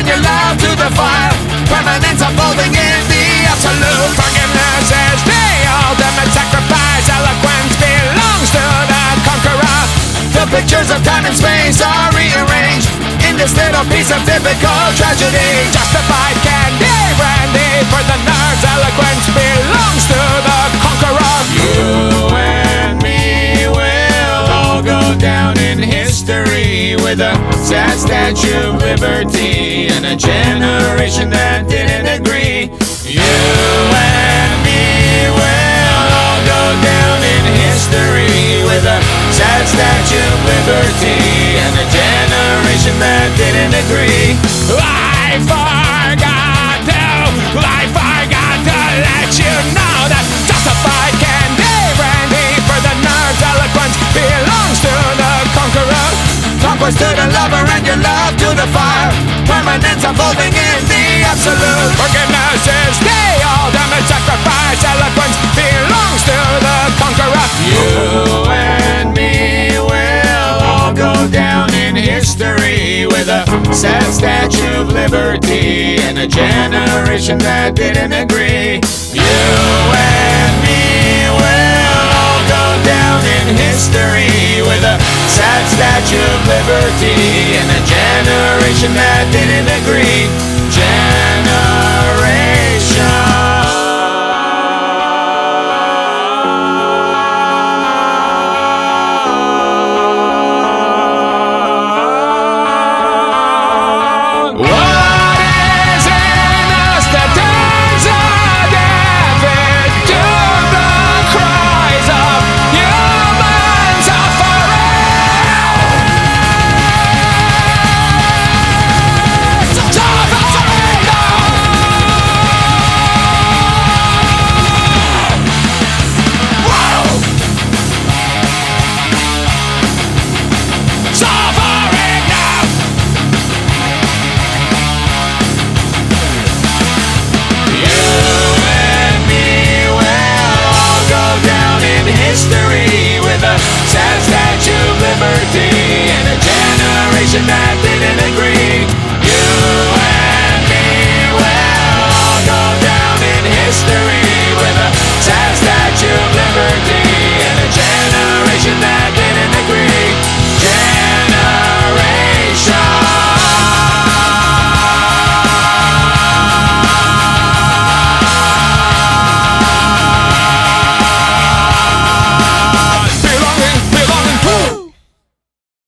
your love to the fire. Permanence unfolding in the absolute. Forgiveness is the ultimate sacrifice. Eloquence belongs to the conqueror. The pictures of time and space are rearranged in this little piece of typical tragedy. Justified candy brandy for the nerds. Eloquence belongs to the conqueror. You and me will all go down in history with a sad Statue of Liberty and a generation that didn't agree. You and me will all go down in history with a sad Statue of Liberty and a generation that didn't agree. I forgot to let you know that justified candy brandy for the nerds. Eloquence belongs to the conqueror. Conquest to the lover and your love to the fire. Permanence unfolding in the absolute. Forgiveness is the ultimate sacrifice. Eloquence belongs to the conqueror. You and me will all go down in history with a sad Statue of Liberty and a generation that didn't agree. You and me will all go down in history with a sad Statue of Liberty and a generation that didn't agree. History with a sad Statue of Liberty and a generation that